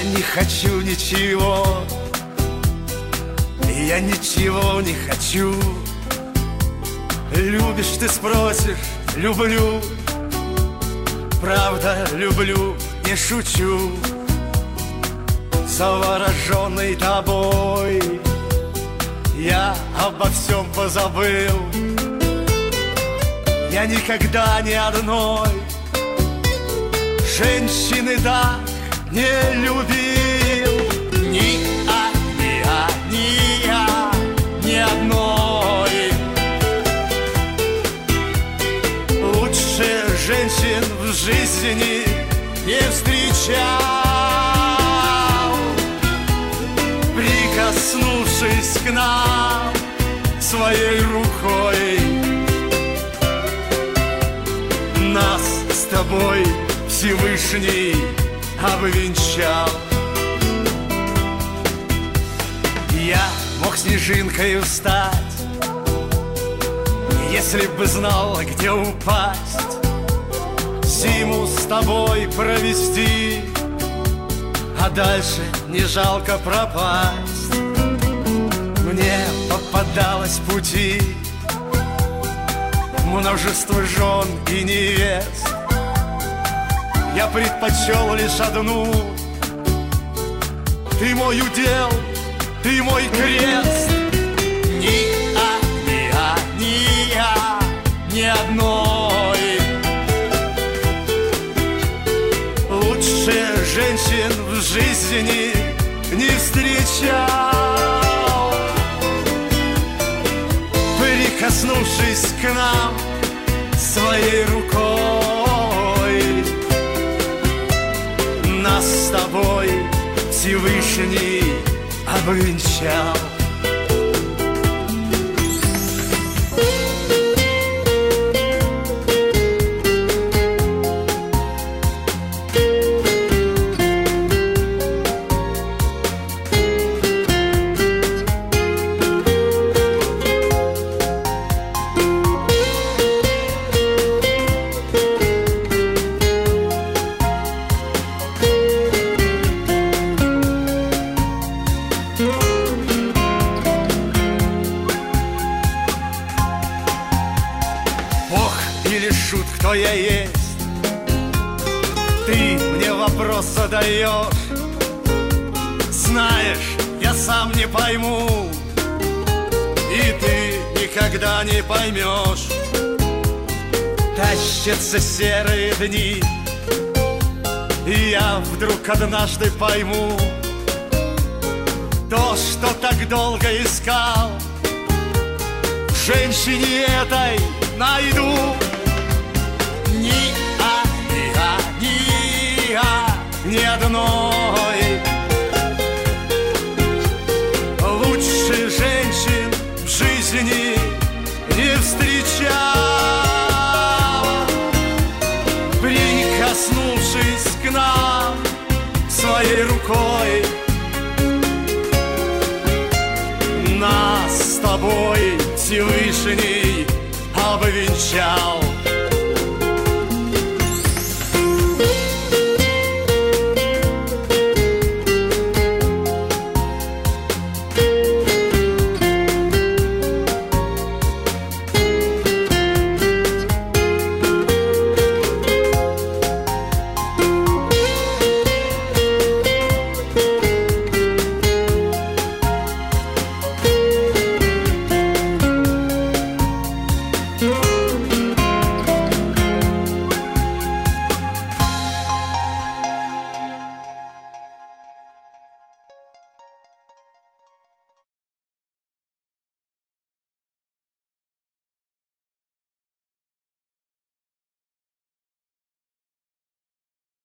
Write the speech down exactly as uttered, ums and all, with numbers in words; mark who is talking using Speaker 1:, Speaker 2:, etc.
Speaker 1: не хочу ничего, я ничего не хочу. Любишь ты, спросишь, люблю. Правда, люблю, не шучу. Завороженный тобой я обо всем позабыл. Я никогда ни одной женщины так не любил. Ни, а, ни, а, ни я, ни одной. Лучше женщин в жизни не встречал. Прикоснувшись к нам своей рукой, нас с тобой Всевышний обвенчал. Я мог снежинкой стать, если бы знал, где упасть, зиму с тобой провести, а дальше не жалко пропасть. Мне попадалось пути множество жен и невест. Я предпочел лишь одну. Ты мой удел, ты мой крест. Ни, а, ни, а, ни я, ни одной. Лучше женщин в жизни не встречал. Прикоснувшись к нам своей рукой, нас с тобой Всевышний обвенчал. Кто я есть, ты мне вопрос задаешь. Знаешь, я сам не пойму, и ты никогда не поймешь. Тащатся серые дни, и я вдруг однажды пойму то, что так долго искал, в женщине этой найду. Ни, а, ни, а, ни, а, ни одной. Лучше женщин в жизни не встречал. Прикоснувшись к нам своей рукой, нас с тобой Всевышний обвенчал.